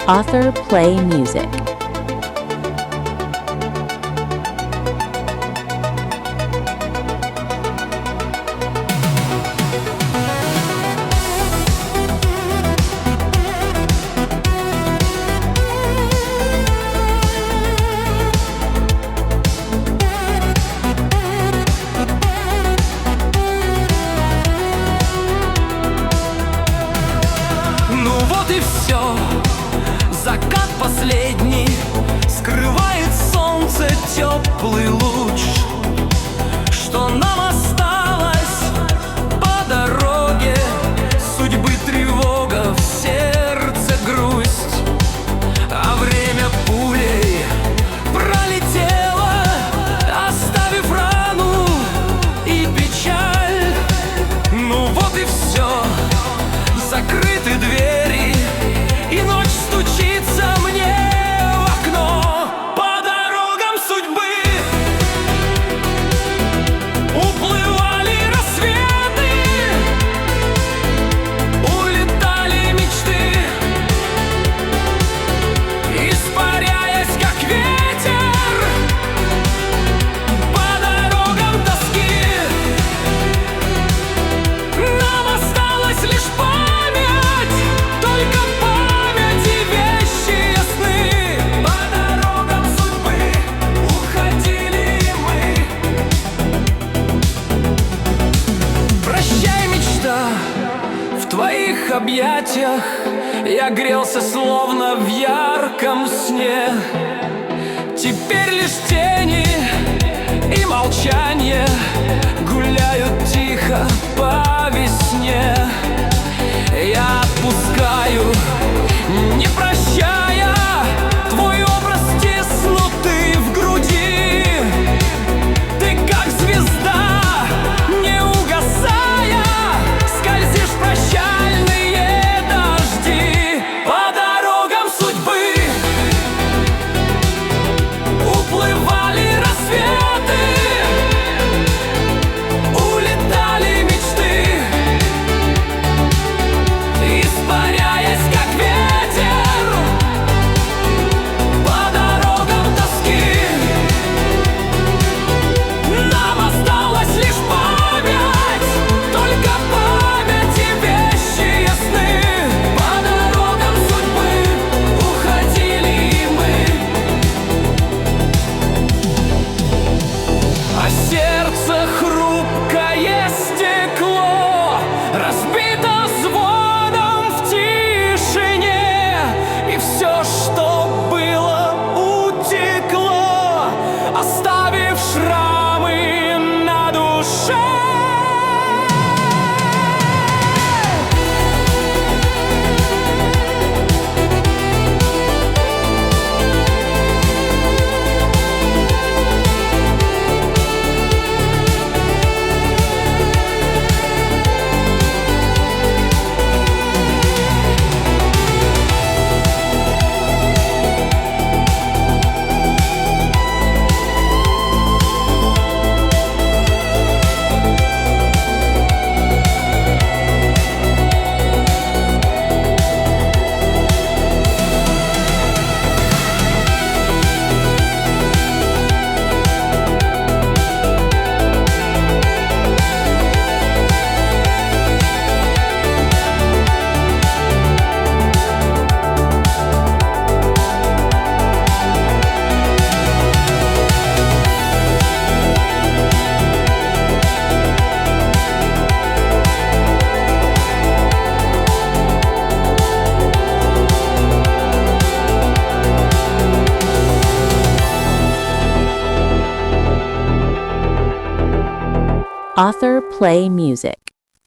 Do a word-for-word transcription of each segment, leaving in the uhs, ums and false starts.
Author Play Music. Ну вот и все, закат последний, скрывает солнце теплый луч. Что нам осталось по дороге? Судьбы тревога, в сердце грусть. А время пулей пролетело, оставив рану и печаль. Ну вот и все, закрыты двери, и ночь стучится мне в окно. По дорогам судьбы уплывали рассветы, улетали мечты, испаряясь как ветер. По дорогам тоски нам осталось лишь память, только память и вещи ясны. По дорогам судьбы уходили мы. Прощай, мечта, в твоих объятиях я грелся словно в ярком сне. Теперь лишь тени и молчание гуляют тихо по весне. Я отпускаю, не прощая, твой образ стиснутый в груди. Ты как звезда, не угасая, скользишь в прощальные дожди. По дорогам судьбы уплывали рассветы, улетали мечты, испаряясь как ветер. По дорогам тоски нам осталась лишь память, только память и вещи ясны. По дорогам судьбы уходили мы, а сердце хрупкое стекло разбито звоном в тишине. И все, что было, утекло, оставив шрамы на душе. Author Play Music.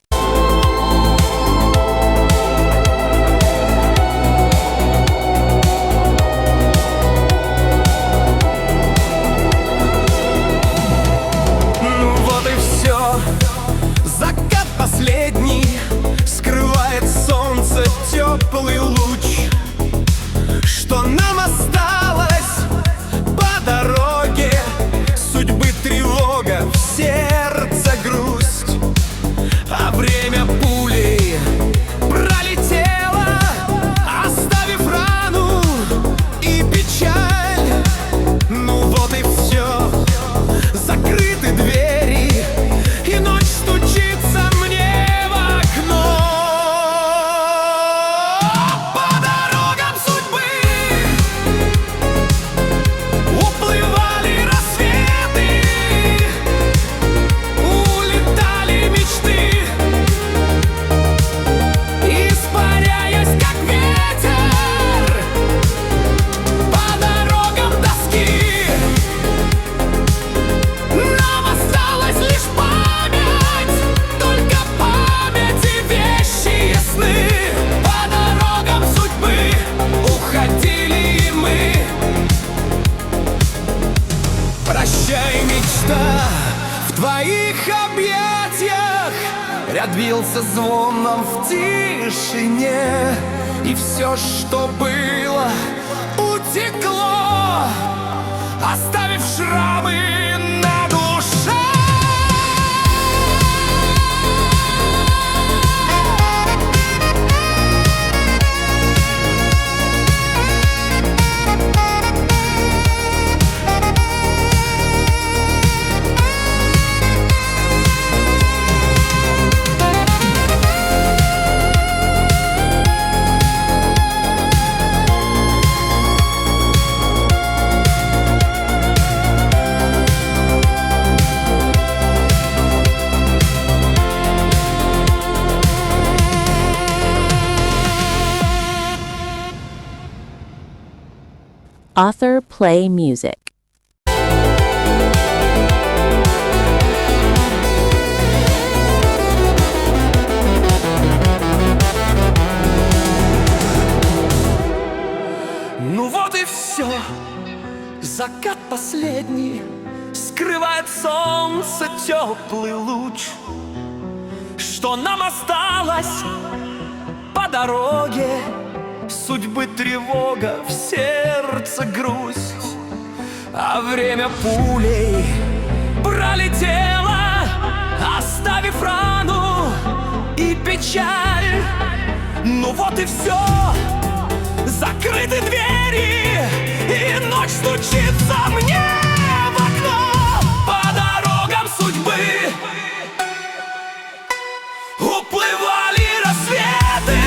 Ну вот и все, закат последний, скрывает солнце теплый луч. Что нам осталось по дороге? Судьбы тревога, в сердце грусть. будто в твоих объятиях ряд бился звоном в тишине, и все, что было, утекло, оставив шрамы на душе. Author Play Music. Ну вот и все, закат последний, скрывает солнце теплый луч. Что нам осталось по дороге? Судьбы тревога, в сердце грусть, а время пулей пролетело, оставив рану и печаль. Ну вот и все, закрыты двери, и ночь стучится мне в окно. По дорогам судьбы уплывали рассветы,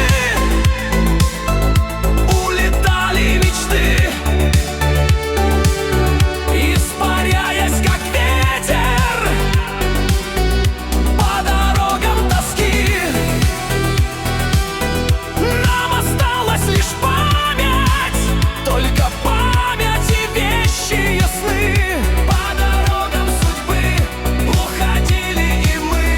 улетали мечты, испаряясь как ветер. По дорогам тоски нам осталась лишь память, только память и вещи ясны. По дорогам судьбы уходили и мы.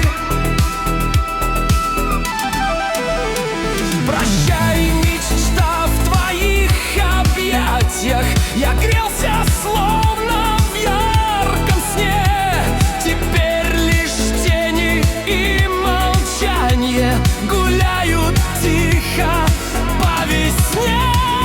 Прощай, мечта, в твоих объятиях я грелся словно в ярком сне. Теперь лишь тени и молчание гуляют тихо по весне.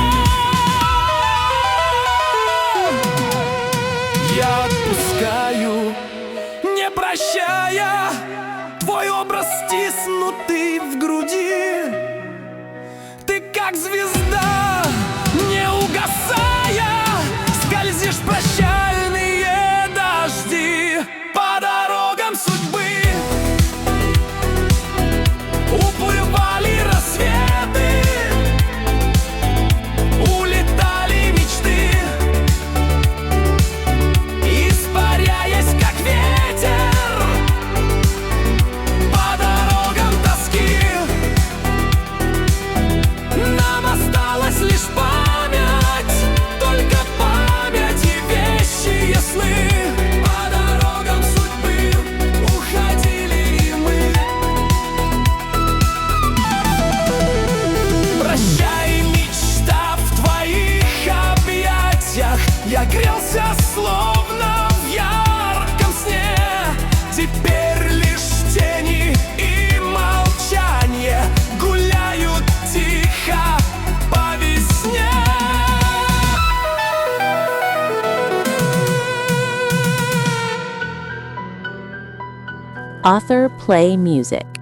Я отпускаю, не прощая, твой образ стиснутый в груди. Ты как звезда, не угасая, скользишь в прощальные дожди. По дорогам судьбы уплывали рассветы, улетали мечты, испаряясь как ветер. По дорогам тоски нам осталась лишь память, только память и вещи ясны. По дорогам судьбы уходили и мы. Прощай, мечта, в твоих объятиях я грелся словно в ярком сне. Теперь лишь тени и молчание гуляют тихо по весне. Author Play Music.